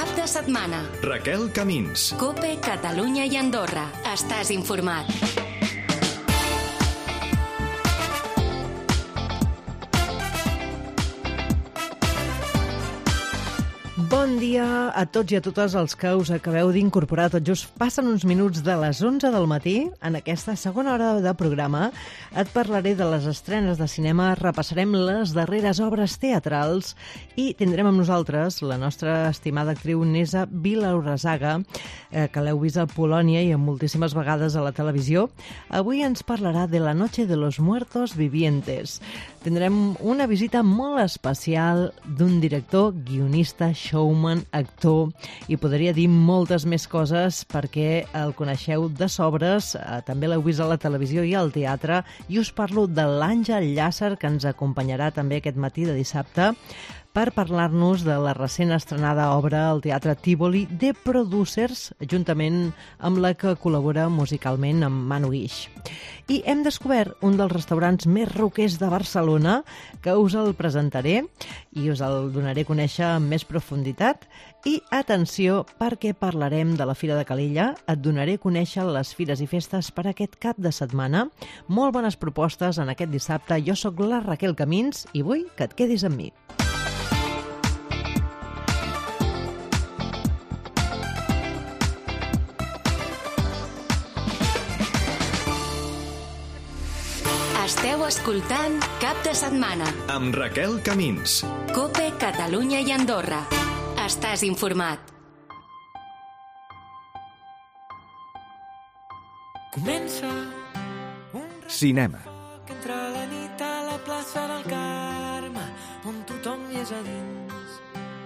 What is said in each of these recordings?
Cap de setmana. Raquel Camins. COPE, Catalunya i Andorra. Estàs informat. Bon dia a tots i a totes els que us acabeu d'incorporar. Tot just passen uns minuts de les 11 del matí. En aquesta segona hora de programa et parlaré de les estrenes de cinema, repassarem les darreres obres teatrals i tindrem amb nosaltres la nostra estimada actriu Nessa Vilaurassaga, que l'heu vist a Polònia i moltíssimes vegades a la televisió. Avui ens parlarà de La noche de los muertos vivientes. Tindrem una visita molt especial d'un director, guionista, showman, actor, i podria dir moltes més coses perquè el coneixeu de sobres, també l'heu vist a la televisió i al teatre, i us parlo de l'Àngel Llàcer, que ens acompanyarà també aquest matí de dissabte per parlar-nos de la recent estrenada obra al Teatre Tívoli The Producers, juntament amb la que col·labora musicalment amb Manu Guix. I hem descobert un dels restaurants més roquers de Barcelona, que us el presentaré i us el donaré a conèixer amb més profunditat. I atenció, perquè parlarem de la Fira de Calella, et donaré a conèixer les fires i festes per aquest cap de setmana. Molt bones propostes en aquest dissabte. Jo sóc la Raquel Camins i vull que et quedis amb mi. Esteu escoltant Cap de setmana amb Raquel Camins. COPE, Catalunya i Andorra. Estàs informat. Comença Cinema. entre la nit a la plaça del Carme, on tothom hi és a dins.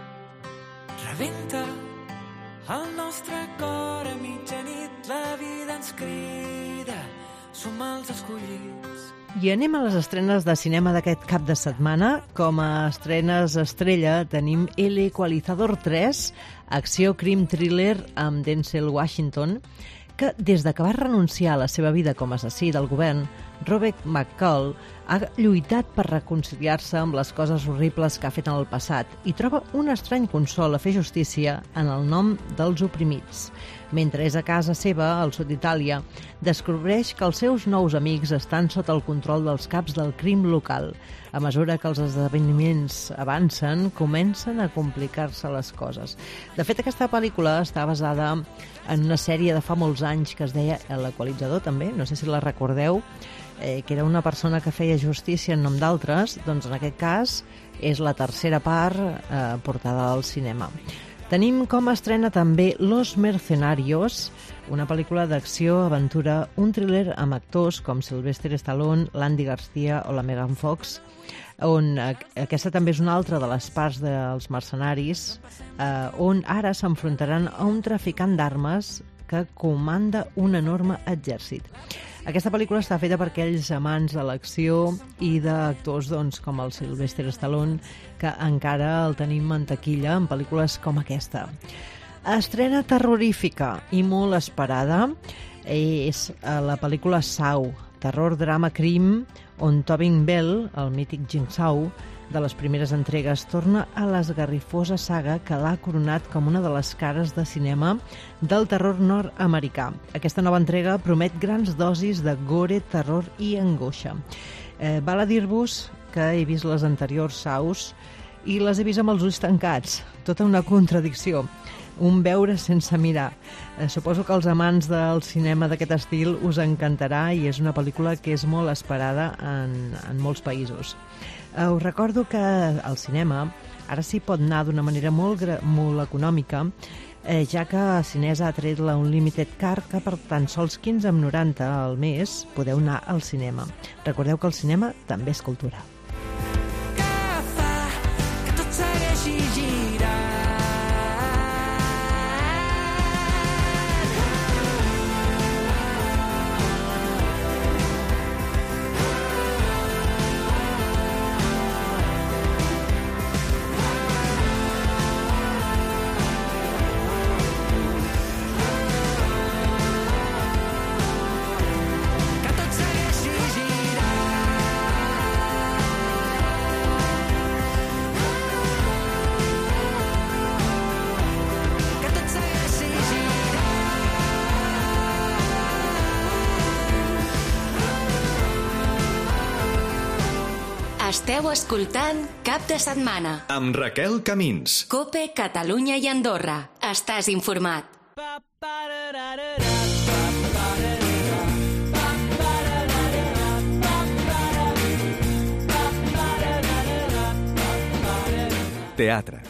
Rebenta el nostre cor a mitjanit, la vida ens crida, som els escollits. I anem a les estrenes de cinema d'aquest cap de setmana. Com a estrenes estrella tenim El Equalizador 3, acció crim thriller amb Denzel Washington, que des de que va renunciar a la seva vida com a assassí del govern, Robert McCall ha lluitat per reconciliar-se amb les coses horribles que ha fet en el passat i troba un estrany consol a fer justícia en el nom dels oprimits. Mentre és a casa seva, al sud d'Itàlia, descobreix que els seus nous amics estan sota el control dels caps del crim local. A mesura que els esdeveniments avancen, comencen a complicar-se les coses. De fet, aquesta pel·lícula està basada en una sèrie de fa molts anys que es deia L'Equalitzador, també, no sé si la recordeu, que era una persona que feia justícia en nom d'altres. Doncs en aquest cas és la tercera part portada al cinema. Tenim com a estrena també Los Mercenarios, una pel·lícula d'acció, aventura, un thriller amb actors com Sylvester Stallone, l'Andy Garcia o la Megan Fox, on aquesta també és una altra de les parts dels mercenaris, on ara s'enfrontaran a un traficant d'armes que comanda un enorme exèrcit. Aquesta pel·lícula està feta per aquells amants de l'acció i d'actors com el Sylvester Stallone, que encara el tenim en taquilla en pel·lícules com aquesta. Estrena terrorífica i molt esperada és la pel·lícula Saw, terror, drama, crim, on Tobin Bell, el mític Jigsaw, de les primeres entregues, torna a l'esgarrifosa saga que l'ha coronat com una de les cares de cinema del terror nord-americà. Aquesta nova entrega promet grans dosis de gore, terror i angoixa. Val a dir-vos que he vist les anteriors Saws i les he vist amb els ulls tancats. Tota una contradicció. Un veure sense mirar. Suposo que els amants del cinema d'aquest estil us encantarà i és una pel·lícula que és molt esperada en molts països. Us recordo que al cinema ara s'hi pot anar d'una manera molt econòmica, ja que Cinesa ha tret la Unlimited Card, que per tan sols 15,90 al mes podeu anar al cinema. Recordeu que el cinema també és cultura. Que fa que tot segueixi girant. Que tot segueixi girant. Esteu escoltant Cap de Setmana. Amb Raquel Camins. COPE, Catalunya i Andorra. Estàs informat. Teatre.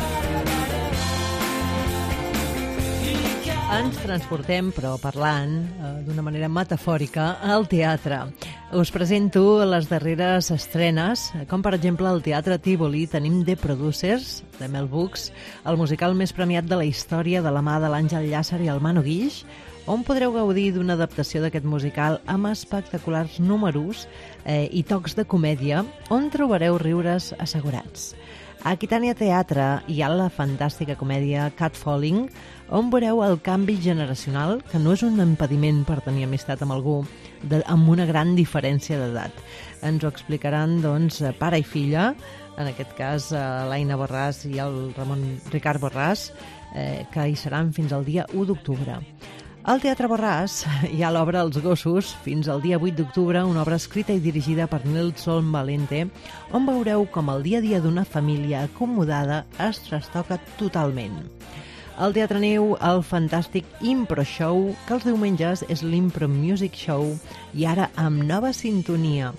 Ens transportem, però parlant d'una manera metafòrica, al teatre. Us presento les darreres estrenes, com per exemple al Teatre Tívoli tenim The Producers, de Mel Brooks, el musical més premiat de la història de la mà de l'Àngel Llàcer i el Manu Guix, on podreu gaudir d'una adaptació d'aquest musical amb espectaculars números i tocs de comèdia, on trobareu riures assegurats. A Aquitània Teatre hi ha la fantàstica comèdia Catfalling, on veureu el canvi generacional, que no és un impediment per tenir amistat amb algú amb una gran diferència d'edat. Ens ho explicaran, doncs, pare i filla, en aquest cas l'Aina Borràs i el Ricard Borràs, que hi seran fins al dia 1 d'octubre. Al Teatre Borràs hi ha l'obra Els gossos, fins al dia 8 d'octubre, una obra escrita i dirigida per Nelson Valente, on veureu com el dia a dia d'una família acomodada es trastoca totalment. Al Teatre Neu, el fantàstic Impro Show, que els diumenges és l'Impro Music Show, i ara amb nova sintonia.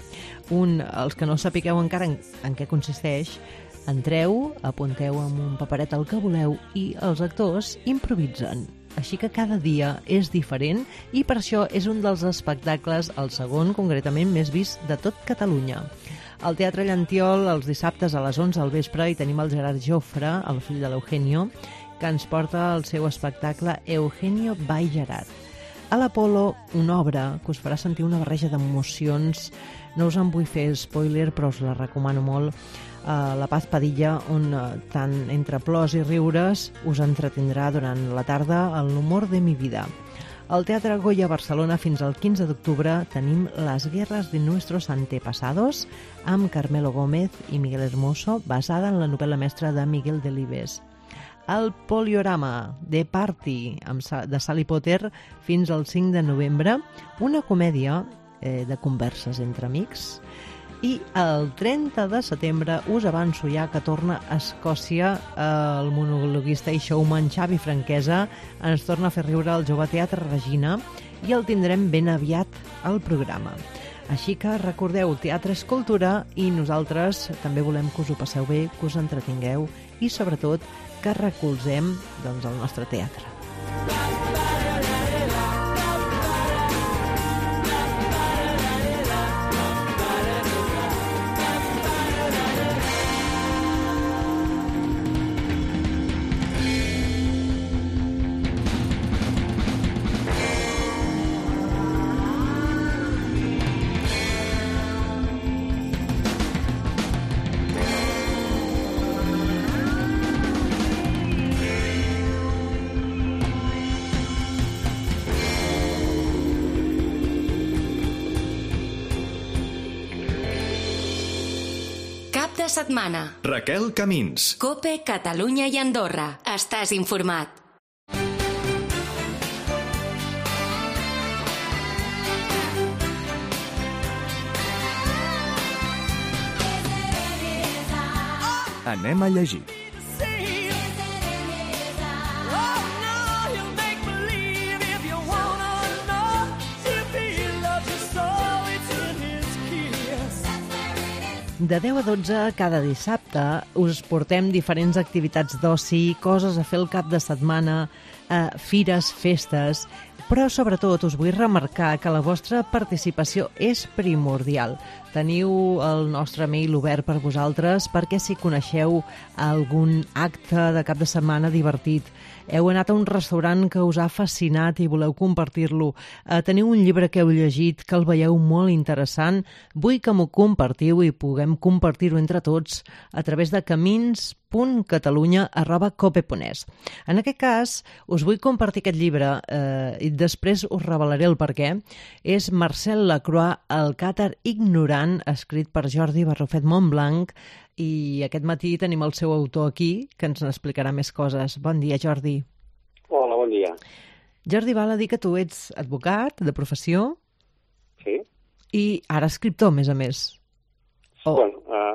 Els que no sapigueu encara en què consisteix, entreu, apunteu amb un paperet el que voleu i els actors improvisen. Així que cada dia és diferent i per això és un dels espectacles, el segon concretament, més vist de tot Catalunya. Al Teatre Llantiol, els dissabtes a les 11 al vespre, hi tenim el Gerard Jofre, el fill de l'Eugenio, que ens porta el seu espectacle Eugenio by Gerard. A l'Apolo, una obra que us farà sentir una barreja d'emocions. No us en vull fer spoiler, però us la recomano molt. La Paz Padilla, on tant entre plors i riures us entretindrà durant la tarda en l'humor de mi vida. Al Teatre Goya Barcelona fins al 15 d'octubre tenim Las guerras de nuestros antepasados amb Carmelo Gómez i Miguel Hermoso, basada en la novel·la mestra de Miguel Delibes. El Poliorama, The Party, de Sally Potter, fins al 5 de novembre, una comèdia de converses entre amics. I el 30 de setembre us avanço ja que torna a Escòcia el monologuista i showman Xavi Franquesa. Ens torna a fer riure al Jove Teatre Regina i el tindrem ben aviat al programa. Així que recordeu, teatre és cultura i nosaltres també volem que us ho passeu bé, que us entretingueu i sobretot que recolzem el nostre teatre. Cap de setmana. Raquel Camins. COPE, Catalunya i Andorra. Estàs informat. Anem a llegir. De 10 a 12 cada dissabte us portem diferents activitats d'oci, coses a fer el cap de setmana, fires, festes, però sobretot us vull remarcar que la vostra participació és primordial. Teniu el nostre mail obert per vosaltres perquè si coneixeu algun acte de cap de setmana divertit, heu anat a un restaurant que us ha fascinat i voleu compartir-lo, teniu un llibre que heu llegit que el veieu molt interessant, vull que m'ho compartiu i puguem compartir-ho entre tots a través de camins.catalunya@cope.es. En aquest cas, us vull compartir aquest llibre i després us revelaré el perquè. És Marcel Lacroix, El càtar ignorant, escrit per Jordi Barrufet Montblanc, i aquest matí tenim el seu autor aquí, que ens n'explicarà més coses. Bon dia, Jordi. Hola, bon dia. Jordi, val a dir que tu ets advocat de professió? Sí. I ara escriptor, a més a més. Bueno,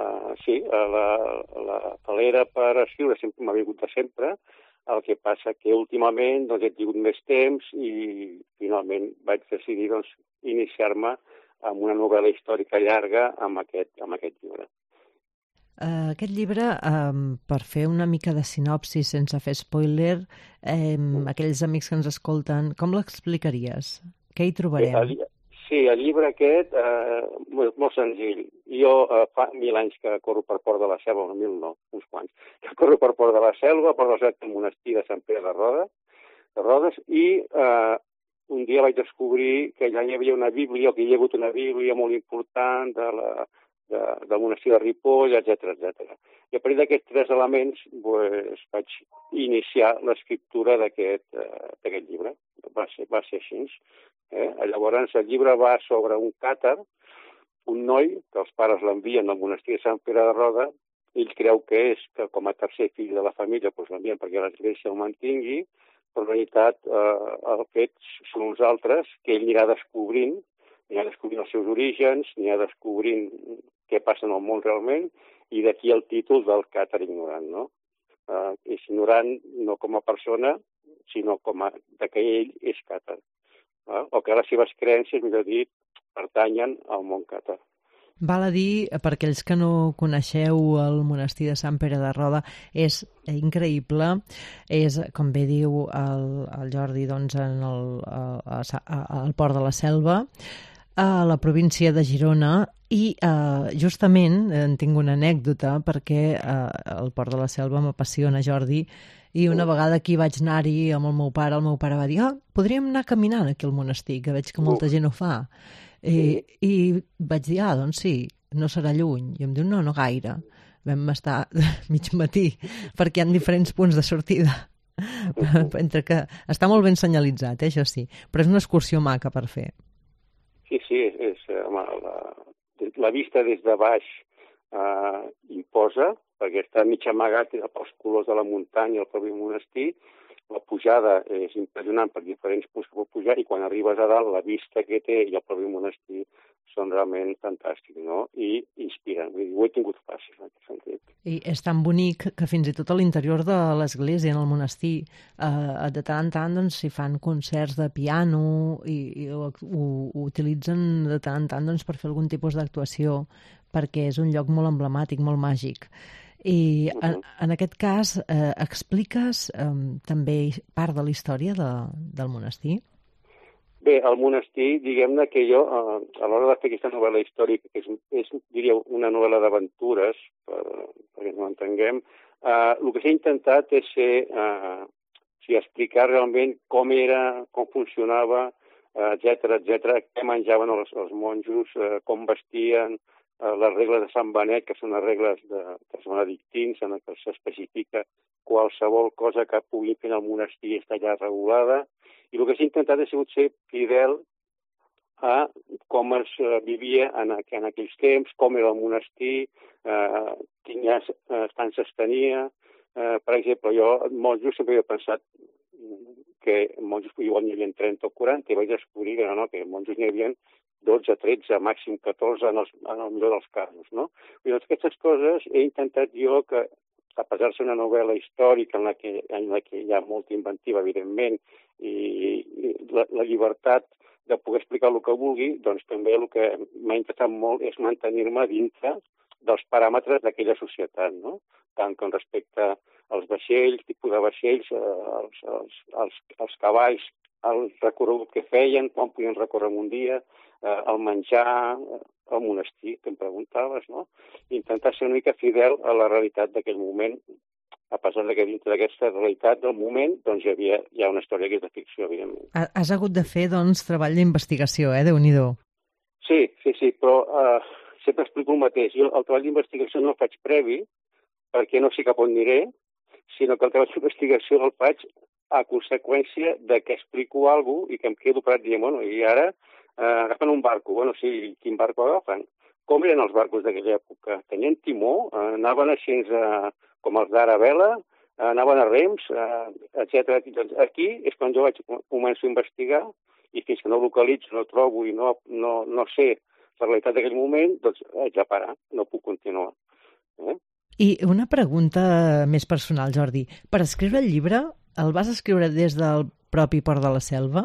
sí, l'era per escriure sempre m'ha vingut de sempre, el que passa que últimament doncs, he tingut més temps i finalment vaig decidir doncs, iniciar-me amb una novel·la històrica llarga amb aquest llibre. Aquest llibre, per fer una mica de sinopsi sense fer spoiler, aquells amics que ens escolten, com l'explicaries? Què hi trobarem? Sí, el llibre aquest, molt senzill. Jo fa 1000 anys que corro per Port de la Selva, 1000 no, uns quants, que corro per Port de la Selva, Port de la Selva, al monestir de Sant Pere de Rodes, i un dia vaig descobrir que ja hi havia una bíblia, o que hi ha hagut una bíblia molt important del monestir de Ripoll, etc. I a partir d'aquests 3 elements vaig iniciar l'escriptura d'aquest llibre. Va ser així. Llavors, el llibre va sobre un càtar, un noi, que els pares l'envien al monestir de Sant Pere de Roda, ell creu que com a tercer fill de la família l'envien perquè l'església el mantingui, però en realitat el fet són uns altres que ell anirà descobrint els seus orígens, anirà descobrint què passa en el món realment, i d'aquí el títol del càtar ignorant, no? És ignorant no com a persona, sinó que ell és càtar. O que les seves creences, millor dit, pertanyen al món càtar. Val a dir, per aquells que no coneixeu el monestir de Sant Pere de Roda, és increïble. És, com bé diu el Jordi, doncs, al Port de la Selva, a la província de Girona, i justament tinc una anècdota perquè el Port de la Selva m'apassiona, Jordi, i una vegada aquí vaig anar-hi amb el meu pare va dir, podríem anar caminant aquí al monestir, que veig que molta gent ho fa. I vaig dir, doncs sí, no serà lluny. I em diu, no gaire. Vam estar mig matí, perquè hi ha diferents punts de sortida. Entre que està molt ben senyalitzat, això sí, però és una excursió maca per fer. Sí, la vista des de baix imposa, perquè està mig amagat pels colors de la muntanya, el propi monestir. La pujada és impressionant per diferents punts que pot pujar, i quan arribes a dalt, la vista que té i el propi monestir són realment fantàstics, no? I inspiren. Vull dir, ho he tingut fàcil, en aquest sentit. I és tan bonic que fins i tot a l'interior de l'església, en el monestir, de tant en tant doncs, s'hi fan concerts de piano i ho utilitzen de tant en tant doncs, per fer algun tipus d'actuació, perquè és un lloc molt emblemàtic, molt màgic. I en aquest cas expliques també part de la història del monestir? Bé, el monestir, diguem-ne que jo, a l'hora de fer aquesta novel·la històrica, que és diria, una novel·la d'aventures, perquè no entenguem, el que s'ha intentat és explicar realment com era, com funcionava, etc., què menjaven els monjos, com vestien, les regles de Sant Benet, que són les regles dels benedictins, en què s'especifica qualsevol cosa que pugui fer al monestir està ja regulada, i el que s'ha intentat ha sigut ser fidel a com es vivia en aquells temps, com era el monestir, quines estances tenia. Per exemple, jo, monjos, sempre he pensat que monjos igual n'hi havia 30 o 40, i vaig descobrir que monjos n'hi havia 12, 13, màxim 14 en el millor dels casos, no? I doncs aquestes coses he intentat jo que, a pesar de ser una novel·la històrica en la que hi ha molta inventiva, evidentment, i la llibertat de poder explicar el que vulgui, doncs també el que m'ha interessat molt és mantenir-me dintre dels paràmetres d'aquella societat, no? Tant com respecte als vaixells, tipus de vaixells, els cavalls, el recorregut que feien, quan podien recórrer en un dia, el menjar, el monestir, que em preguntaves, no? Intentar ser una mica fidel a la realitat d'aquell moment, a pesar que dintre d'aquesta realitat del moment doncs hi ha una història que és de ficció, evidentment. Has hagut de fer, doncs, treball d'investigació, Déu-n'hi-do. Sí, però sempre explico el mateix. Jo el treball d'investigació no el faig previ, perquè no sé cap on aniré, sinó que el treball d'investigació el faig a conseqüència de que explico alguna cosa i que em quedo parat dient, i ara agafen un barco. Sí, quin barco agafen? Com eren els barcos d'aquella època? Tenien timó? Anaven així com els d'ara vela? Anaven a rems? Etc. Aquí és quan jo començo a investigar, i fins que no localitzo, no trobo i no sé la realitat d'aquell moment, doncs haig de parar, no puc continuar. I una pregunta més personal, Jordi. Per escriure el llibre, el vas escriure des del propi Port de la Selva?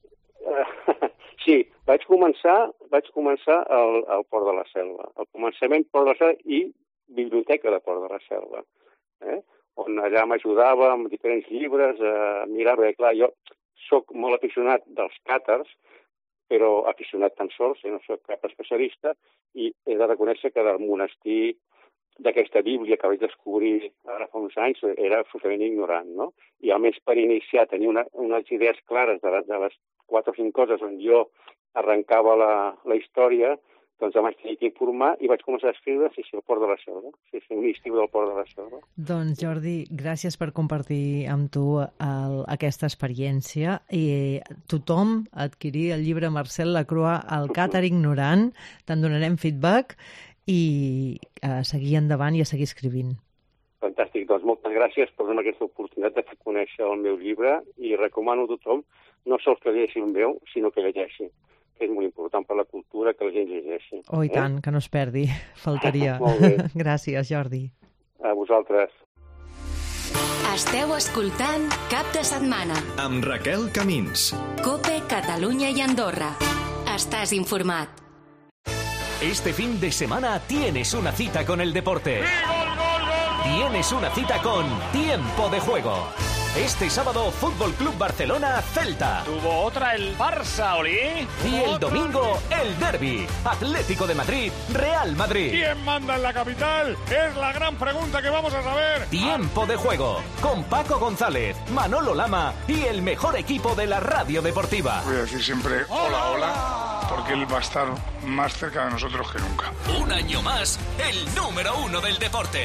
Sí, vaig començar al Port de la Selva. Al començament Port de la Selva i Biblioteca de Port de la Selva, on allà m'ajudava amb diferents llibres a mirar, perquè clar, jo soc molt aficionat dels càtars, però aficionat tan sols, no soc cap especialista, i he de reconèixer que del monestir d'aquesta Bíblia que vaig descobrir ara fa uns anys era absolutament ignorant, no? I almenys per iniciar, tenir unes idees clares de les 4 o 5 coses on jo arrencava la història, doncs em vaig tenir que informar i vaig començar a escriure el Port de la Selva, un estiu del Port de la Selva. Doncs Jordi, gràcies per compartir amb tu aquesta experiència i tothom adquirir el llibre Marcel Lacroix, El càtar ignorant, te'n donarem feedback i a seguir endavant i a seguir escrivint. Fantàstic, doncs moltes gràcies per donar aquesta oportunitat de fer conèixer el meu llibre i recomano a tothom no sols que llegeixi el meu, sinó que llegeixi. És molt important per la cultura que la gent llegeixi. Oh, i tant, que no es perdi. Faltaria. Molt bé. Gràcies, Jordi. A vosaltres. Esteu escoltant Cap de Setmana. Amb Raquel Camins. COPE, Catalunya i Andorra. Estàs informat. Este fin de semana tienes una cita con el deporte. Tienes una cita con Tiempo de Juego. Este sábado, Fútbol Club Barcelona, Celta. Tuvo otra el Barça, Oli. Y el domingo, el derbi, Atlético de Madrid, Real Madrid. ¿Quién manda en la capital? Es la gran pregunta que vamos a saber. Tiempo de Juego, con Paco González, Manolo Lama y el mejor equipo de la radio deportiva. Voy a decir siempre hola, hola, porque él va a estar más cerca de nosotros que nunca. Un año más, el número 1 del deporte.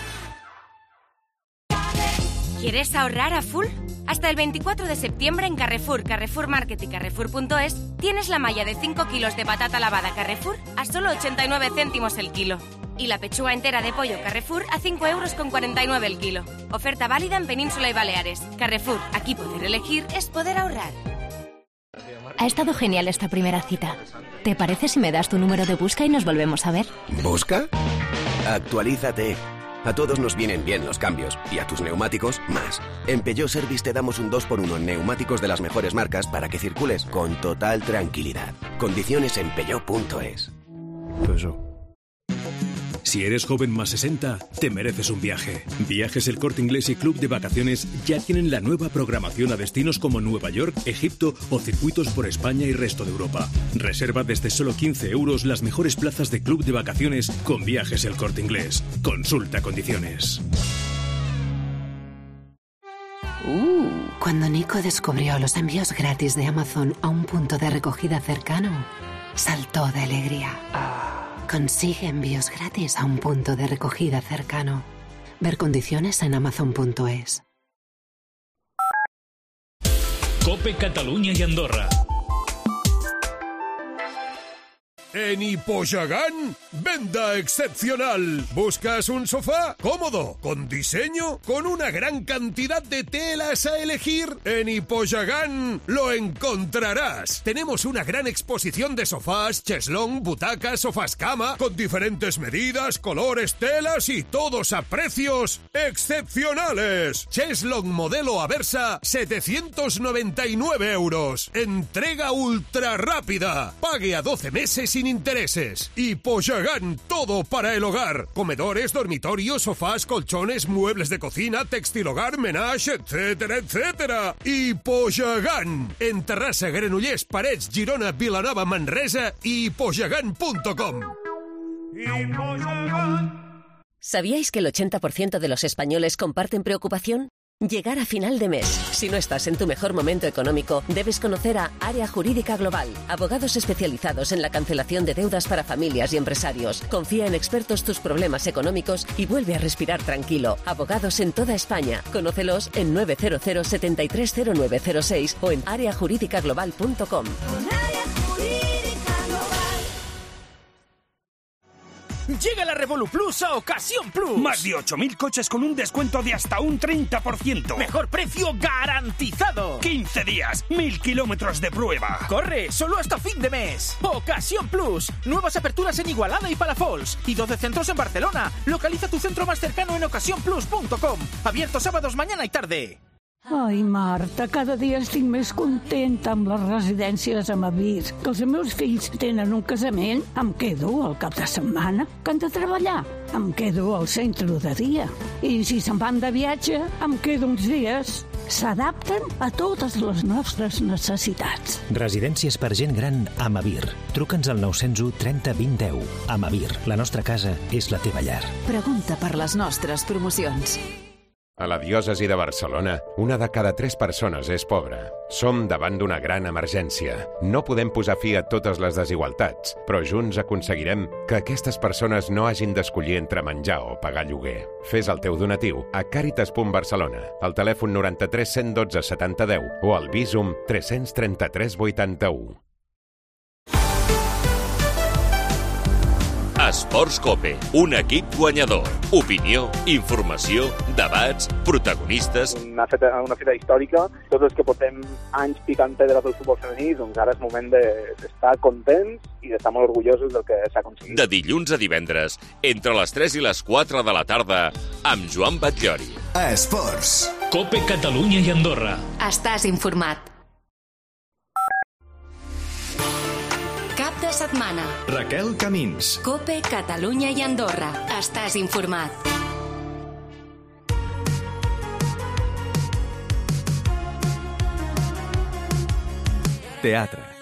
¿Quieres ahorrar a full? Hasta el 24 de septiembre en Carrefour, Carrefour Market y Carrefour.es tienes la malla de 5 kilos de patata lavada Carrefour a solo 89 céntimos el kilo. Y la pechuga entera de pollo Carrefour a 5,49 € el kilo. Oferta válida en Península y Baleares. Carrefour, aquí poder elegir es poder ahorrar. Ha estado genial esta primera cita. ¿Te parece si me das tu número de busca y nos volvemos a ver? ¿Busca? Actualízate. A todos nos vienen bien los cambios, y a tus neumáticos, más. En Peugeot Service te damos un 2x1 en neumáticos de las mejores marcas para que circules con total tranquilidad. Condiciones en Peugeot.es. Peugeot. Si eres joven más 60, te mereces un viaje. Viajes El Corte Inglés y Club de Vacaciones ya tienen la nueva programación a destinos como Nueva York, Egipto o circuitos por España y resto de Europa. Reserva desde solo 15 € las mejores plazas de Club de Vacaciones con Viajes El Corte Inglés. Consulta condiciones. Cuando Nico descubrió los envíos gratis de Amazon a un punto de recogida cercano, saltó de alegría. Consigue envíos gratis a un punto de recogida cercano. Ver condiciones en Amazon.es. COPE Catalunya y Andorra. En Hipogagán, venta excepcional. ¿Buscas un sofá cómodo, con diseño, con una gran cantidad de telas a elegir? En Hipogagán lo encontrarás. Tenemos una gran exposición de sofás, cheslón, butacas, sofás cama, con diferentes medidas, colores, telas y todos a precios excepcionales. Cheslón modelo Aversa, 799 €. Entrega ultra rápida. Pague a 12 meses sin intereses. Hipogagán, todo para el hogar. Comedores, dormitorios, sofás, colchones, muebles de cocina, textil hogar, menage, etcétera, etcétera. Hipogagán. En Terrassa, Granollers, Parets, Girona, Vilanova, Manresa y hipogagán.com. ¿Sabíais que el 80% de los españoles comparten preocupación? Llegar a final de mes. Si no estás en tu mejor momento económico, debes conocer a Área Jurídica Global. Abogados especializados en la cancelación de deudas para familias y empresarios. Confía en expertos tus problemas económicos y vuelve a respirar tranquilo. Abogados en toda España. Conócelos en 900 730906 o en areajuridicaglobal.com. Llega la Revolu Plus a Ocasión Plus. Más de 8.000 coches con un descuento de hasta un 30%. Mejor precio garantizado. 15 días, 1.000 kilómetros de prueba. Corre, solo hasta fin de mes. Ocasión Plus. Nuevas aperturas en Igualada y Palafols. Y 12 centros en Barcelona. Localiza tu centro más cercano en ocasiónplus.com. Abierto sábados, mañana y tarde. Ai, Marta, cada dia estic més contenta amb les residències a Mavir. Que els meus fills tenen un casament, em quedo al cap de setmana. Que han de treballar, em quedo al centre de dia. I si se'n van de viatge, em quedo uns dies. S'adapten a totes les nostres necessitats. Residències per gent gran a Mavir. Truca'ns al 901 30 20 10. A Mavir, la nostra casa és la teva llar. Pregunta per les nostres promocions. A la diòcesi de Barcelona, 1 de cada 3 persones és pobra. Som davant d'una gran emergència. No podem posar fi a totes les desigualtats, però junts aconseguirem que aquestes persones no hagin d'escollir entre menjar o pagar lloguer. Fes el teu donatiu a Càritas.Barcelona, al telèfon 93 112 70 10 o al Bizum 333 81. Esports Cope, un equip guanyador. Opinió, informació, debats, protagonistes. Una feta històrica. Tots els que portem anys picant pedra pel futbol femení, doncs ara és moment d'estar contents i d'estar molt orgullosos del que s'ha aconseguit. De dilluns a divendres, entre les 3 i les 4 de la tarda, amb Joan Batllori. Esports. Cope Catalunya i Andorra. Estàs informat. Cap de setmana. Raquel Camins. Cope Catalunya i Andorra. Estàs informat. Teatre.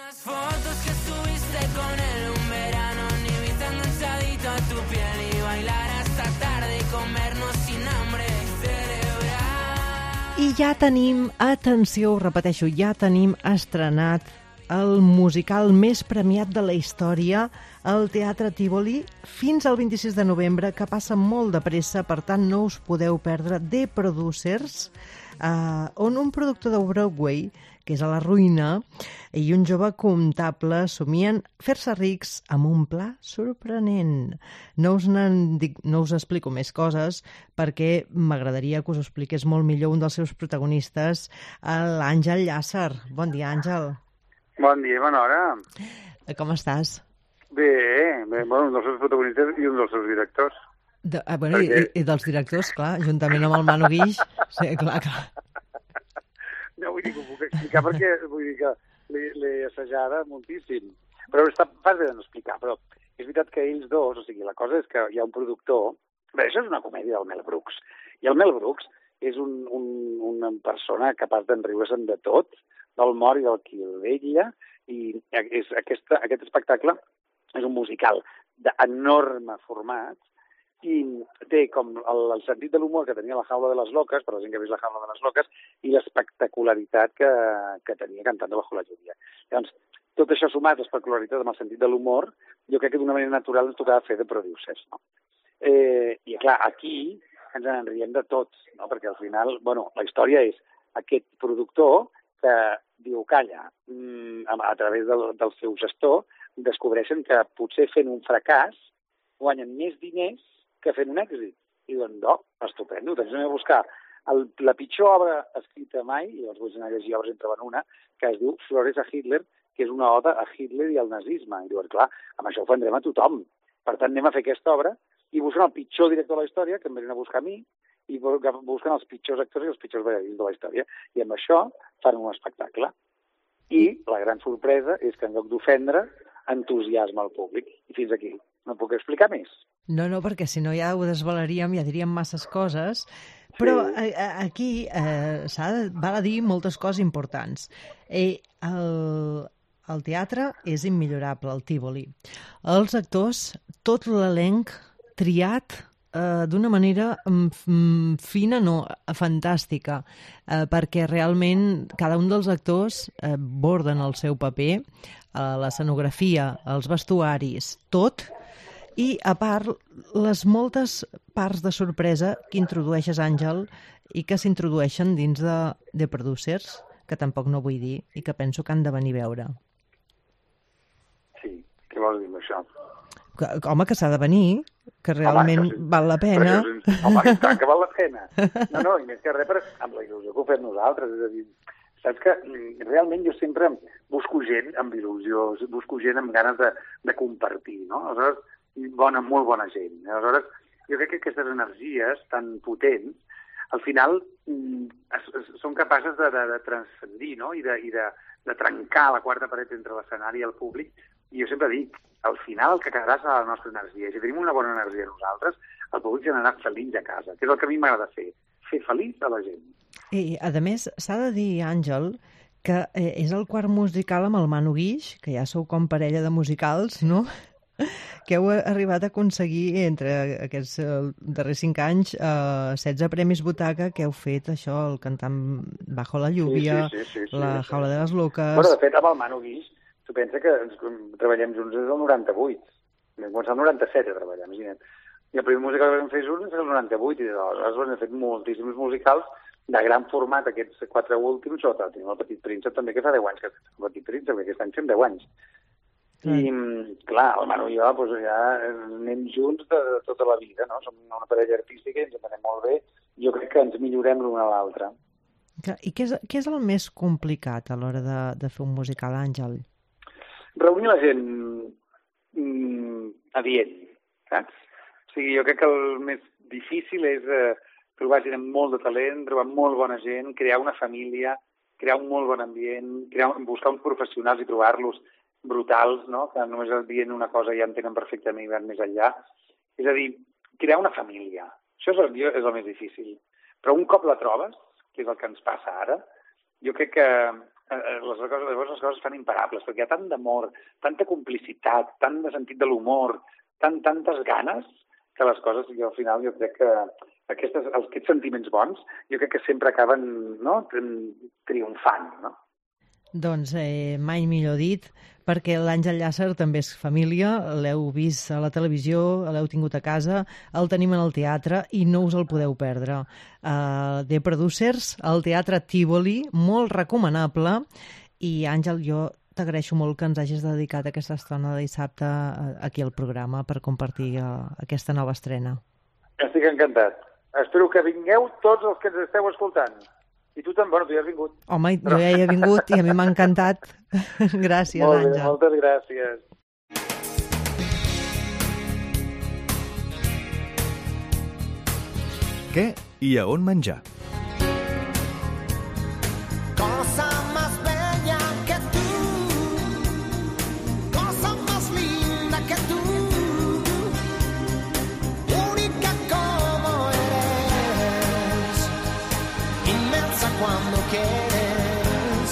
I ja tenim, atenció, ho repeteixo, ja tenim estrenat el musical més premiat de la història, el Teatre Tívoli, fins al 26 de novembre, que passa molt de pressa, per tant no us podeu perdre, The Producers, on un productor de Broadway, que és a la ruïna, i un jove comptable somien fer-se rics amb un pla sorprenent. No us explico més coses perquè m'agradaria que us ho expliqués molt millor un dels seus protagonistes, l'Àngel Llàcer. Bon dia, Àngel. Bon dia, bona hora. Com estàs? Bé, bueno, un dels seus protagonistes i un dels seus directors. I dels directors, clar, juntament amb el Manu Guix. Sí, clar. No, vull dir que ho puc explicar perquè vull dir que l'he assajada moltíssim. Però està fàcil de no explicar, però és veritat que ells dos, o sigui, la cosa és que hi ha un productor... Bé, això és una comèdia del Mel Brooks. I el Mel Brooks és una persona capaç d'enriure-se'n de tot, del mort i del qui el vetlla, i aquest espectacle és un musical d'enorme format i té com el sentit de l'humor que tenia La jaula de les loques, per la gent que ha vist La jaula de les loques, i l'espectacularitat que tenia cantando bajo la lluvia. Llavors, tot això sumat, l'espectacularitat amb el sentit de l'humor, jo crec que d'una manera natural ens tocava fer de producers, no? I clar, aquí ens en riem de tots, no? Perquè al final, bueno, la història és aquest productor que diu, calla, a través del seu gestor, descobreixen que potser fent un fracàs guanyen més diners que fent un èxit. I diuen, no, estupendo, tens d'anar a buscar la pitjor obra escrita mai, i llavors vull anar a llegir obres entre van una, que es diu Flores a Hitler, que és una oda a Hitler i al nazisme. I diuen, clar, amb això ho vendrem a tothom. Per tant, anem a fer aquesta obra i busquen el pitjor director de la història, que em venen a buscar a mi, i busquen els pitjors actors i els pitjors ballarins de la història. I amb això fan un espectacle. I la gran sorpresa és que en lloc d'ofendre, entusiasma al públic. I fins aquí. No puc explicar més. No, perquè si no ja ho desvelaríem, ja diríem masses coses. Però aquí val a dir moltes coses importants. El teatre és immillorable, el Tívoli. Els actors, tot l'elenc triat d'una manera fina, no, fantàstica, perquè realment cada un dels actors borden el seu paper, l'escenografia, els vestuaris, tot, i a part les moltes parts de sorpresa que introdueixes, Àngel, i que s'introdueixen dins de Producers, que tampoc no vull dir, i que penso que han de venir a veure. Sí, què vols dir amb això? home, que s'ha de venir, que realment val la pena. Home, i tant que val la pena. No, i més que res amb la il·lusió que ho fem nosaltres, és a dir, saps que realment jo sempre busco gent amb il·lusió, busco gent amb ganes de compartir, no? Aleshores, molt bona gent. Aleshores, jo crec que aquestes energies tan potents, al final, són capaces de transcendir, no? I de trencar la quarta paret entre l'escenari i el públic. I jo sempre dic, al final el que quedarà serà la nostra energia. Si tenim una bona energia nosaltres, el públic s'anirà feliç a casa, que és el que a mi m'agrada fer feliç a la gent. I, a més, s'ha de dir, Àngel, que és el quart musical amb el Manu Guix, que ja sou com parella de musicals, no?, que heu arribat a aconseguir entre aquests darrers 5 anys 16 premis Butaca, que heu fet això, el cantant Bajo la lluvia, la Jaula de les Locas... Bueno, de fet, amb el Manu Guix, tu pensa que treballem junts des del 98. Vam començar el 97 a treballar, imagina't. I el primer musical que vam fer junts és el 98, i aleshores hem fet moltíssims musicals de gran format, aquests 4 últims, tenim el Petit Príncep també, que fa 10 anys que el Petit Príncep, que aquest any fem 10 anys. I, clar, el Manu i jo ja anem junts de tota la vida, no? Som una parella artística i ens entenem molt bé. Jo crec que ens millorem l'una a l'altra. I què és el més complicat a l'hora de fer un musical, Àngel? Reunir la gent adient, saps? O sigui, jo crec que el més difícil és trobar gent amb molt de talent, trobar molt bona gent, crear una família, crear un molt bon ambient, buscar uns professionals i trobar-los brutals, no? Que només dient una cosa ja entenen perfectament i van més enllà. És a dir, crear una família. Això és el més difícil. Però un cop la trobes, que és el que ens passa ara, jo crec que les coses fan imparables, perquè hi ha tant d'amor, tanta complicitat, tant de sentit de l'humor, tantes ganes, que les coses, al final, jo crec que aquests sentiments bons, jo crec que sempre acaben, no?, triomfant, no? Doncs mai millor dit, perquè l'Àngel Llàcer també és família, l'heu vist a la televisió, l'heu tingut a casa, el tenim en el teatre i no us el podeu perdre. The Producers, al Teatre Tívoli, molt recomanable, i Àngel, jo t'agraeixo molt que ens hagis dedicat aquesta estona de dissabte aquí al programa per compartir aquesta nova estrena. Estic encantat. Espero que vingueu tots els que ens esteu escoltant. I tu també, tu ja has vingut. Home, jo ja he vingut i a mi m'ha encantat. Gràcies, Àngel. Àngel. Moltes gràcies. Què i a on menjar? Cosa más bella que tú, cosa más linda que tú, única como eres, inmensa cuando quieres,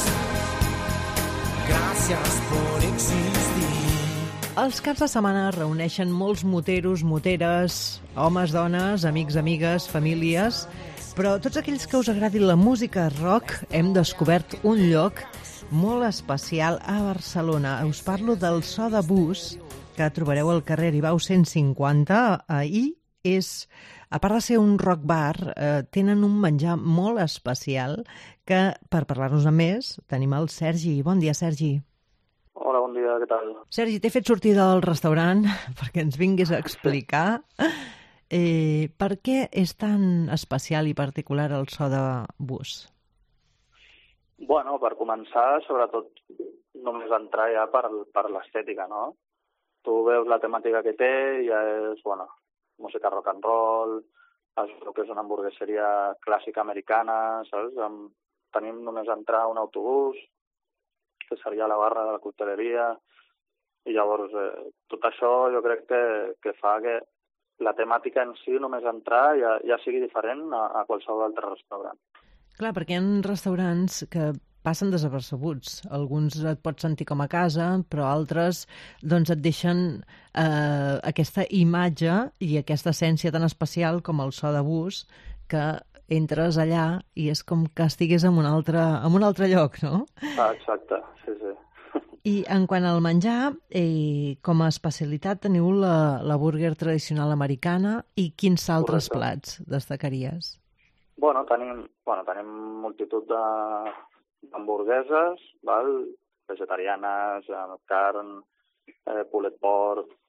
gracias por existir. Els caps de setmana reuneixen molts moteros, moteres, homes, dones, amics, amigues, famílies, però tots aquells que us agradi la música rock hem descobert un lloc molt especial a Barcelona. Us parlo del So de Bus, que trobareu al carrer Aribau 150, i és, a part de ser un rock bar, tenen un menjar molt especial que, per parlar-nos més, tenim el Sergi. Bon dia, Sergi. Hola, bon dia, què tal? Sergi, t'he fet sortir del restaurant perquè ens vinguis a explicar per què és tan especial i particular el So de Bus. Bueno, per començar, sobretot, només entrar ja per l'estètica, no? Tu veus la temàtica que té, ja és, bueno, música rock and roll, el que és una hamburgueseria clàssica americana, saps? Tenim només entrar un autobús, que seria la barra de la cocteleria, i llavors tot això jo crec que fa que la temàtica en si, només entrar, ja sigui diferent a qualsevol altre restaurant. Clar, perquè hi ha restaurants que passen desapercebuts. Alguns et pots sentir com a casa, però altres doncs et deixen aquesta imatge i aquesta essència tan especial com el So de Bus, que entres allà i és com que estigués en un altre lloc, no? Exacte, sí. I en quant al menjar, com a especialitat teniu la burger tradicional americana, i quins altres plats destacaries? Bueno, tenim multitud d'hamburgueses, vegetarianes, carn, pulled pork,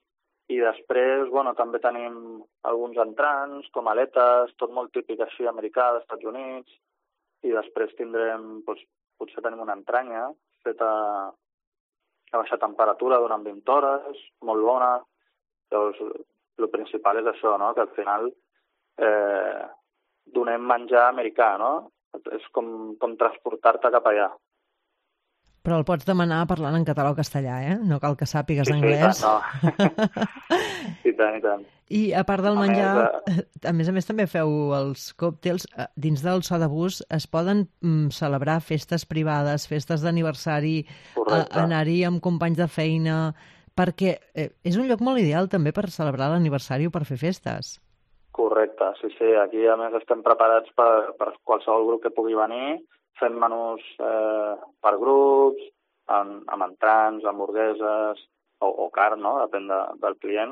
I després, bueno, també tenim alguns entrants, com aletes, tot molt típic així americà dels Estats Units, i després tindrem, doncs, potser tenim una entranya feta a baixa temperatura durant 20 hores, molt bona. Llavors, el principal és això, no?, que al final donem menjar americà, no? És com transportar-te cap allà. Però el pots demanar parlant en català o castellà, No cal que sàpigues anglès. I tant, i tant. I a part del menjar, a més també feu els còctels. Dins del So de Bus es poden celebrar festes privades, festes d'aniversari, anar-hi amb companys de feina, perquè és un lloc molt ideal també per celebrar l'aniversari o per fer festes. Correcte, sí. Aquí a més estem preparats per qualsevol grup que pugui venir. Fem menús per grups, amb entrants, hamburgueses o carn, no? Depèn del client.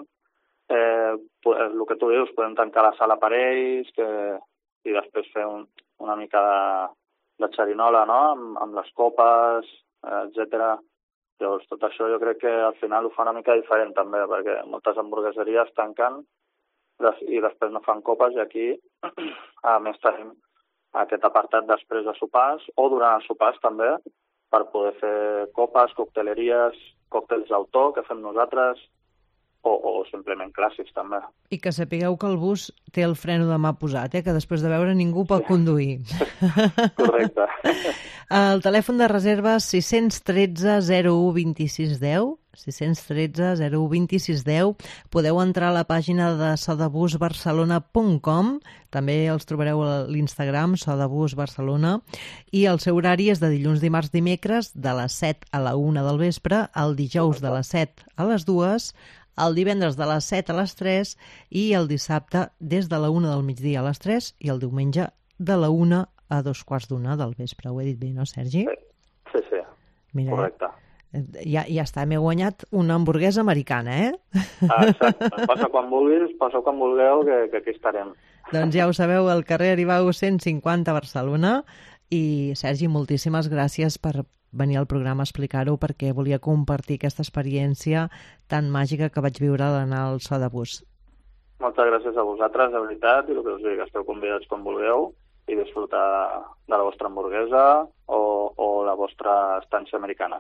El que tu dius, podem tancar la sala per ells i després fer una mica de xerinola, no? Amb les copes, etc. Llavors, tot això jo crec que al final ho fa una mica diferent també, perquè moltes hamburgueseries tanquen i després no fan copes, i aquí a més tenim aquest apartat després de sopars o durant els sopars també, per poder fer copes, cocteleries, còctels d'autor que fem nosaltres, o simplement clàssics també. I que sapigueu que el bus té el freno de mà posat, que després de veure ningú pot conduir. Correcte. El telèfon de reserves 613 01 26 10, 613 01 26 10. Podeu entrar a la pàgina de sodebusbarcelona.com, també els trobareu a l'Instagram, sodebusbarcelona, i el seu horari és de dilluns, dimarts, dimecres, de les 7 a la 1 del vespre, el dijous de les 7 a les 2, el divendres de les 7 a les 3 i el dissabte des de la 1 del migdia a les 3 i el diumenge de la 1 a 2:15 del vespre. Ho he dit bé, no, Sergi? Sí. Mira, correcte. Ja està, m'he guanyat una hamburguesa americana, Exacte. Passa quan vulguis, passa quan vulgueu, que aquí estarem. Doncs ja ho sabeu, al carrer Aribau 150 a Barcelona. I, Sergi, moltíssimes gràcies per venir al programa a explicar-ho, perquè volia compartir aquesta experiència tan màgica que vaig viure d'anar al So de Bus. Moltes gràcies a vosaltres, de veritat, i el que us dic, esteu convidats quan vulgueu i disfrutar de la vostra hamburguesa o la vostra estància americana.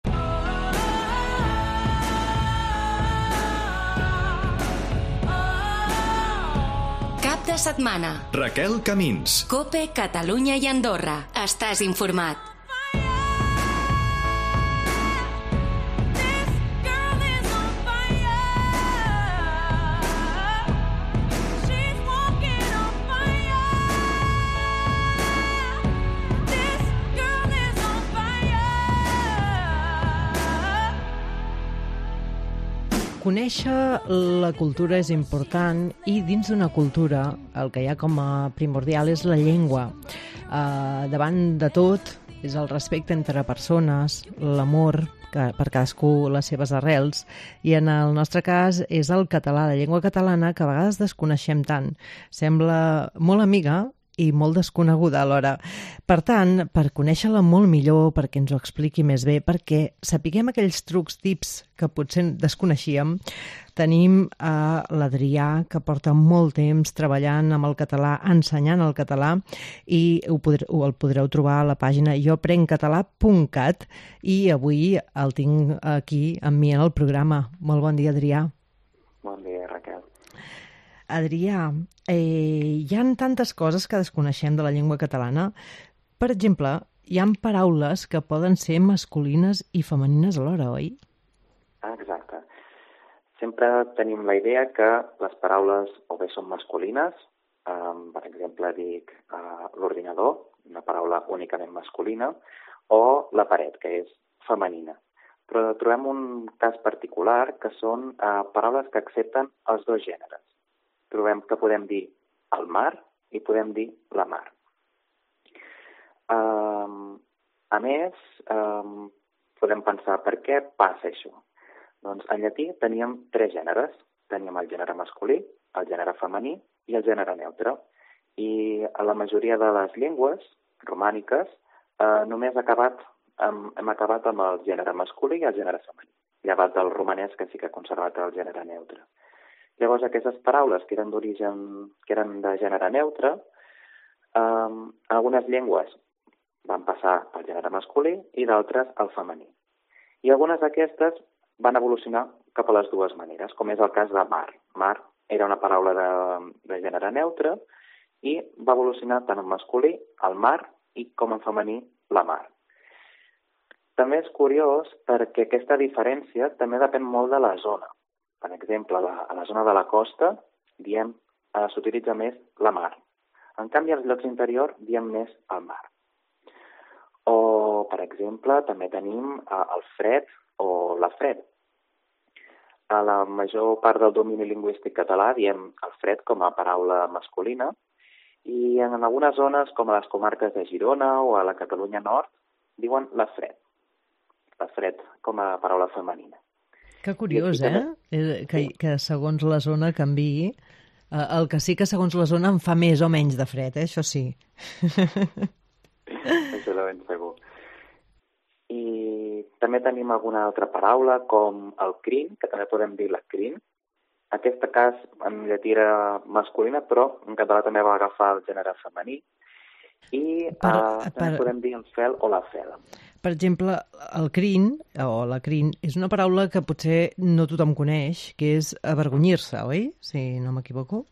Cap de setmana. Raquel Camins. COPE, Catalunya i Andorra. Estàs informat. Conèixer la cultura és important, i dins d'una cultura el que hi ha com a primordial és la llengua. Davant de tot és el respecte entre persones, l'amor per cadascú, les seves arrels, i en el nostre cas és el català, la llengua catalana, que a vegades desconeixem tant. Sembla molt amiga i molt desconeguda alhora. Per tant, per conèixer-la molt millor, perquè ens ho expliqui més bé, perquè sapiguem aquells trucs, tips que potser desconeixíem, tenim l'Adrià, que porta molt temps treballant amb el català, ensenyant el català, i el podreu trobar a la pàgina joprencatalà.cat, i avui el tinc aquí amb mi en el programa. Molt bon dia, Adrià. Bon dia, Raquel. Adrià, hi ha tantes coses que desconeixem de la llengua catalana. Per exemple, hi ha paraules que poden ser masculines i femenines alhora, oi? Exacte. Sempre tenim la idea que les paraules o bé són masculines, per exemple, dic l'ordinador, una paraula únicament masculina, o la paret, que és femenina. Però trobem un cas particular, que són paraules que accepten els dos gèneres. Trobem que podem dir el mar i podem dir la mar. A més, podem pensar per què passa això. Doncs en llatí teníem 3 gèneres. Teníem el gènere masculí, el gènere femení i el gènere neutre. I a la majoria de les llengües romàniques només hem acabat amb el gènere masculí i el gènere femení. llevat del romanès, que sí que ha conservat el gènere neutre. Llavors, aquestes paraules que eren de gènere neutre, en algunes llengües van passar al gènere masculí i d'altres al femení. I algunes d'aquestes van evolucionar cap a les dues maneres, com és el cas de mar. Mar era una paraula de gènere neutre i va evolucionar tant en masculí, el mar, i com en femení, la mar. També és curiós perquè aquesta diferència també depèn molt de la zona. Per exemple, a la zona de la costa s'utilitza més la mar. En canvi, als llocs interiors diem més el mar. O, per exemple, també tenim el fred o la fred. A la major part del domini lingüístic català diem el fred com a paraula masculina i en algunes zones, com a les comarques de Girona o a la Catalunya Nord, diuen la fred com a paraula femenina. Que curiós, que segons la zona canviï. El que sí que segons la zona em fa més o menys de fred, això sí. Això de ben segur. I també tenim alguna altra paraula, com el crin, que també podem dir la crin. Aquest cas en llatí era masculina, però en català també va agafar el gènere femení. I també podem dir el fel o la fela. Per exemple, el crin, o la crin, és una paraula que potser no tothom coneix, que és avergonyir-se, oi? Si no m'equivoco.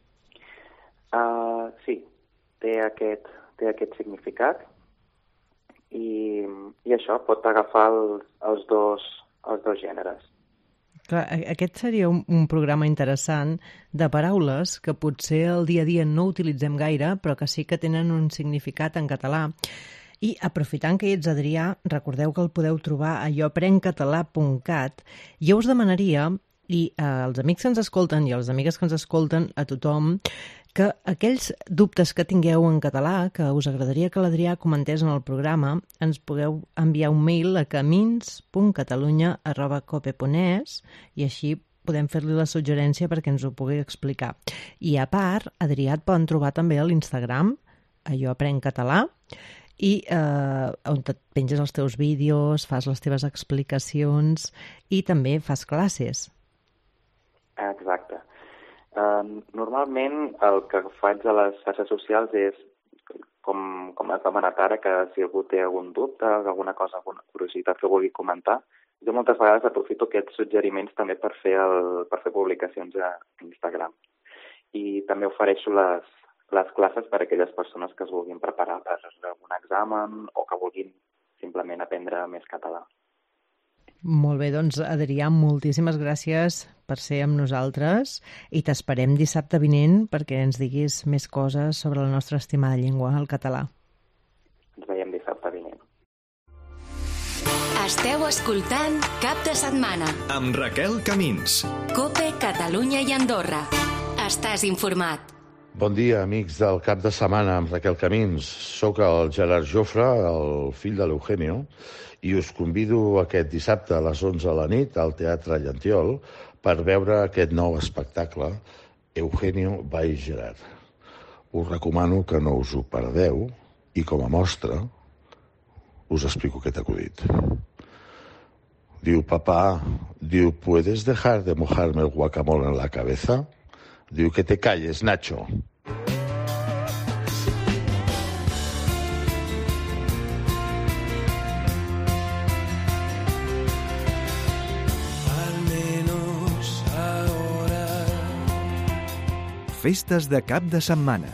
Sí, té aquest significat i això pot agafar els dos gèneres. Clar, aquest seria un programa interessant de paraules que potser al dia a dia no utilitzem gaire, però que sí que tenen un significat en català. I aprofitant que hi ets, Adrià, recordeu que el podeu trobar a joaprencatalà.cat. Jo us demanaria, i als amics que ens escolten i a les amigues que ens escolten, a tothom, que aquells dubtes que tingueu en català, que us agradaria que l'Adrià comentés en el programa, ens pugueu enviar un mail a camins.catalunya@cope.es i així podem fer-li la suggerència perquè ens ho pugui explicar. I a part, Adrià, et poden trobar també a l'Instagram, a Jo Aprenc Català, i on et penges els teus vídeos, fas les teves explicacions i també fas classes. Exacte. Normalment el que faig a les xarxes socials és, com has demanat ara, que si algú té algun dubte, alguna cosa, alguna curiositat que vulgui comentar, jo moltes vegades aprofito aquests suggeriments també per fer publicacions a Instagram. I també ofereixo les classes per a aquelles persones que es vulguin preparar per algun examen o que vulguin simplement aprendre més català. Molt bé, doncs, Adrià, moltíssimes gràcies per ser amb nosaltres i t'esperem dissabte vinent perquè ens diguis més coses sobre la nostra estimada llengua, el català. Ens veiem dissabte vinent. Esteu escoltant Cap de Setmana amb Raquel Camins. Cope, Catalunya i Andorra. Estàs informat. Bon dia, amics del Cap de Setmana amb Raquel Camins. Soc el Gerard Jofre, el fill de l'Eugenio, i us convido aquest dissabte a les 11 de la nit al Teatre Llantiol per veure aquest nou espectacle, Eugenio by Gerard. Us recomano que no us ho perdeu i, com a mostra, us explico aquest acudit. Diu, papá, diu, ¿puedes dejar de mojarme el guacamole en la cabeza? Diu, que te calles, Nacho. Festes de cap de setmana.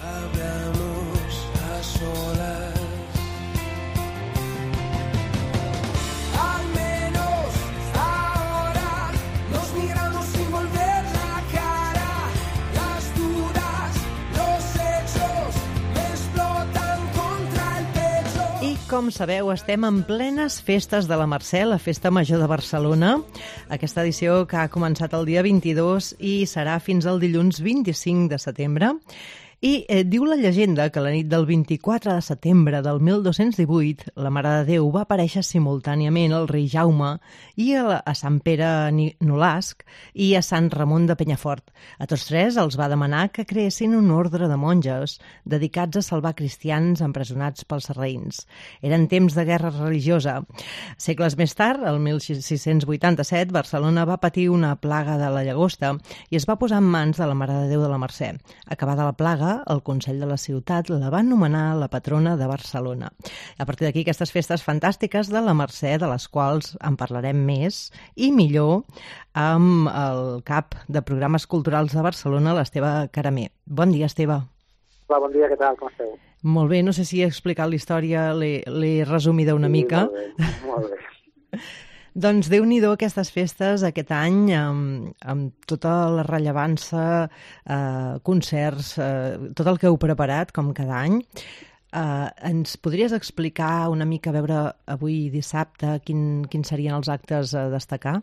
Com sabeu, estem en plenes festes de la Mercè, la Festa Major de Barcelona. Aquesta edició que ha començat el dia 22 i serà fins al dilluns 25 de setembre. I diu la llegenda que la nit del 24 de setembre del 1218 la Mare de Déu va aparèixer simultàniament al rei Jaume i a Sant Pere Nolasc i a Sant Ramon de Penyafort. A tots tres els va demanar que creessin un ordre de monges dedicats a salvar cristians empresonats pels sarraïns. Eren temps de guerra religiosa. Segles més tard, el 1687, Barcelona va patir una plaga de la llagosta i es va posar en mans de la Mare de Déu de la Mercè. Acabada la plaga, el Consell de la Ciutat la va nomenar la patrona de Barcelona. A partir d'aquí, aquestes festes fantàstiques de la Mercè, de les quals en parlarem més i millor amb el cap de Programes Culturals de Barcelona, l'Esteve Caramer. Bon dia, Esteve. Hola, bon dia, què tal? Com esteu? Molt bé, no sé si he explicat la història, l'he resumida una mica. Molt bé. Doncs Déu-n'hi-do aquestes festes aquest any amb tota la rellevància, concerts, tot el que heu preparat, com cada any. Ens podries explicar una mica, a veure, avui dissabte, quins serien els actes a destacar?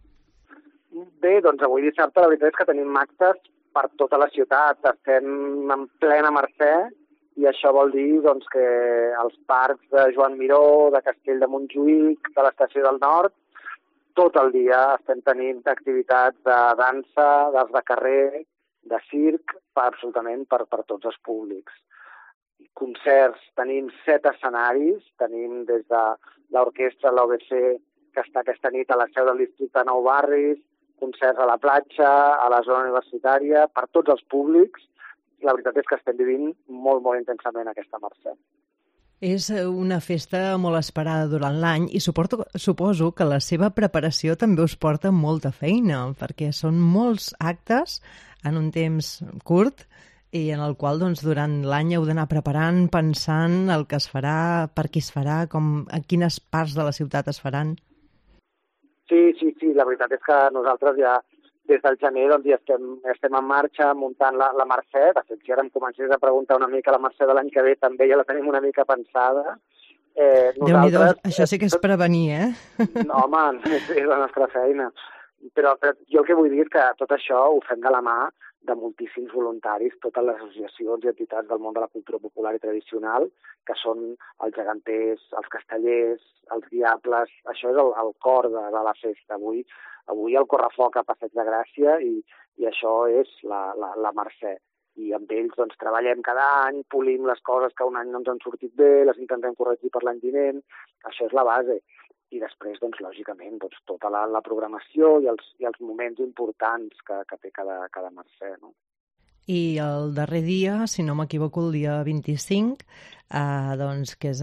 Bé, doncs avui dissabte la veritat és que tenim actes per tota la ciutat. Estem en plena Mercè i això vol dir doncs, que els parcs de Joan Miró, de Castell de Montjuïc, de l'Estació del Nord, tot el dia estem tenint activitats de dansa, d'arts de carrer, de circ, absolutament per tots els públics. Concerts, tenim 7 escenaris, tenim des de l'orquestra, l'OBC, que està aquesta nit a la seu del districte de Nou Barris, concerts a la platja, a la zona universitària, per tots els públics. La veritat és que estem vivint molt, molt intensament aquesta Mercè. És una festa molt esperada durant l'any i suposo que la seva preparació també us porta molta feina, perquè són molts actes en un temps curt i en el qual doncs, durant l'any heu d'anar preparant, pensant el que es farà, per qui es farà, a quines parts de la ciutat es faran. Sí, la veritat és que nosaltres ja des del gener doncs, ja estem en marxa muntant la Mercè. De fet, si ara em comencés a preguntar una mica la Mercè de l'any que ve, també ja la tenim una mica pensada. Déu-n'hi-do, això sí que és prevenir, eh? No, home, és la nostra feina. Però jo el que vull dir és que tot això ho fem de la mà de moltíssims voluntaris, totes les associacions i entitats del món de la cultura popular i tradicional, que són els geganters, els castellers, els diables. Això és el cor de la festa. Avui el correfoc a Passeig de Gràcia i això és la Mercè. I amb ells doncs, treballem cada any, polim les coses que un any no ens han sortit bé, les intentem corregir per l'any vinent. Això és la base. I després, doncs, lògicament, tota la programació i els moments importants que té cada Mercè, no? I el darrer dia, si no m'equivoco, el dia 25, doncs, que és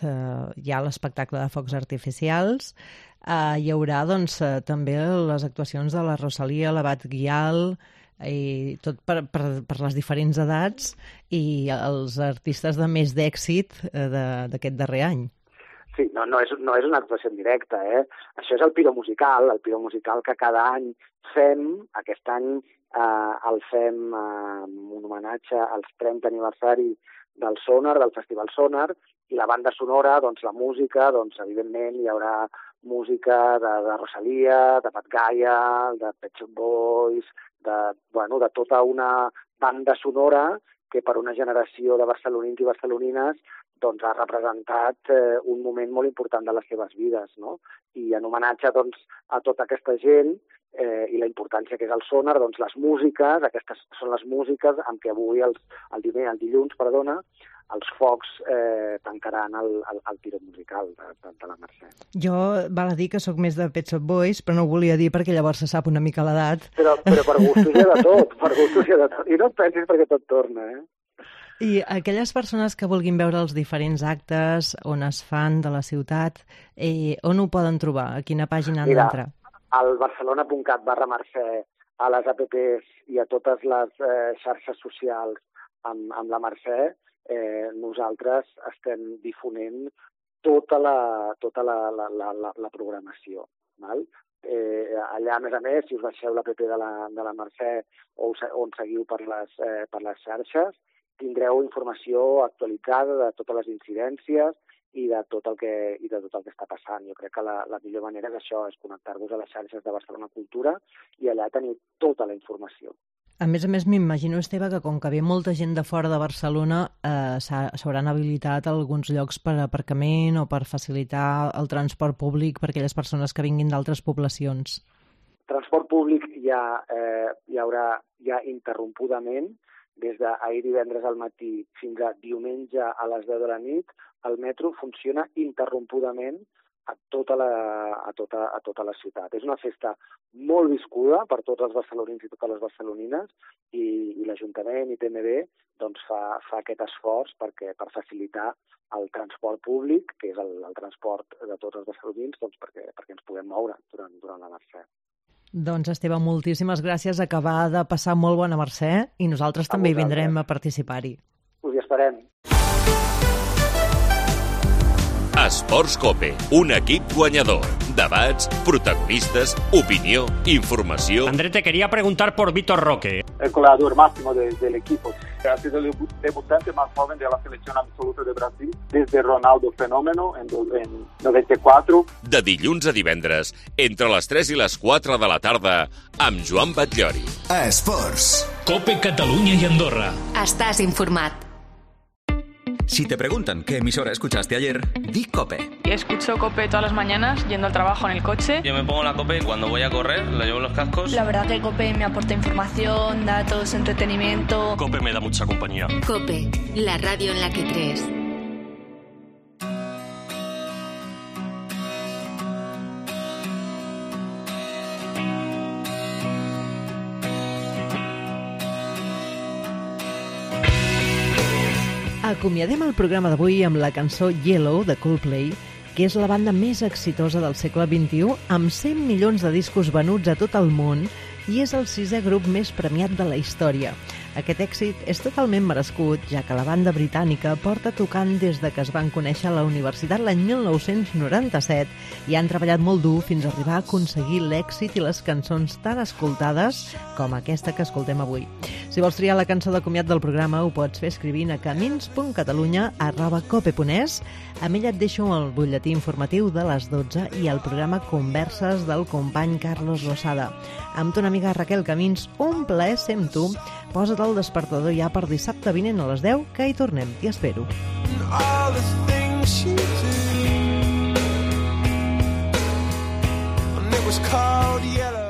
ja l'espectacle de focs artificials, hi haurà doncs, també les actuacions de la Rosalia, l'Abat Guial, i tot per les diferents edats i els artistes de més d'èxit d'aquest darrer any. Sí, no és una actuació en directe, eh? Això és el piromusical que cada any fem. Aquest any el fem un homenatge als 30 aniversari del Sonar, del Festival Sonar, i la banda sonora, doncs la música, doncs evidentment hi haurà música de Rosalia, de Pat Gaia, de Pet Shop Boys, de tota una banda sonora que per una generació de barcelonins i barcelonines doncs, ha representat un moment molt important de les seves vides, no? I en homenatge doncs, a tota aquesta gent i la importància que és el Sonar, doncs les músiques, aquestes són les músiques amb què avui, el dilluns, els focs tancaran el tiro musical de la Mercè. Jo val a dir que sóc més de Pet Shop Boys, però no ho volia dir perquè llavors se sap una mica l'edat. Però per gustos hi ha de tot, I no et pensis perquè tot torna, eh? I aquelles persones que vulguin veure els diferents actes on es fan de la ciutat, on ho poden trobar? A quina pàgina han d'entrar? Al barcelona.cat/Mercè, a les apps i a totes les xarxes socials amb la Mercè, nosaltres estem difonent tota la programació. Val? Allà, a més, si us baixeu l'app de la Mercè o on seguiu per les xarxes, tindreu informació actualitzada de totes les incidències i de tot el que està passant. Jo crec que la millor manera és això, és connectar-vos a les xarxes de Barcelona Cultura i allà teniu tota la informació. A més, m'imagino, Esteve, que com que ve molta gent de fora de Barcelona, s'hauran habilitat alguns llocs per aparcament o per facilitar el transport públic per a aquelles persones que vinguin d'altres poblacions. Transport públic hi haurà interrompudament, des d'ahir divendres al matí fins a diumenge a les 10 de la nit, el metro funciona interrompudament a tota la ciutat. És una festa molt viscuda per tots els barcelonins i totes les barcelonines i l'Ajuntament i TMB doncs, fa aquest esforç per facilitar el transport públic, que és el transport de tots els barcelonins, doncs, perquè ens puguem moure durant la Mercè. Doncs, Esteve, moltíssimes gràcies. Acabar de passar molt bona Mercè i nosaltres també hi vindrem a participar-hi. Us hi esperem. Esports COPE, un equip guanyador. Debats, protagonistas, opinió, informació... André, te quería preguntar por Vitor Roque. El goleador máximo del equipo. Ha sido el debutante más joven de la selección absoluta de Brasil, desde Ronaldo Fenómeno en 94. De dilluns a divendres, entre les 3 i les 4 de la tarda, amb Joan Batllori. Esports. COPE Catalunya y Andorra. Estàs informat. Si te preguntan qué emisora escuchaste ayer, di COPE. Escucho COPE todas las mañanas yendo al trabajo en el coche. Yo me pongo la COPE cuando voy a correr, le llevo los cascos. La verdad que COPE me aporta información, datos, entretenimiento. COPE me da mucha compañía. COPE, la radio en la que crees. Acomiadem el programa d'avui amb la cançó Yellow de Coldplay, que és la banda més exitosa del segle XXI, amb 100 milions de discos venuts a tot el món i és el 6è grup més premiat de la història. Aquest èxit és totalment merescut, ja que la banda britànica porta tocant des de que es van conèixer a la universitat l'any 1997 i han treballat molt dur fins a arribar a aconseguir l'èxit i les cançons tan escoltades com aquesta que escoltem avui. Si vols triar la cançó de comiat del programa, ho pots fer escrivint a camins.catalunya@cope.es. Amb ella et deixo el butlletí informatiu de les 12 i el programa Converses del company Carlos Rosada. Amb tu, una amiga Raquel Camins, un plaer ser amb tu. Posa't el despertador ja per dissabte vinent a les 10, que hi tornem. T'hi espero. All the things you do, and it was called yellow.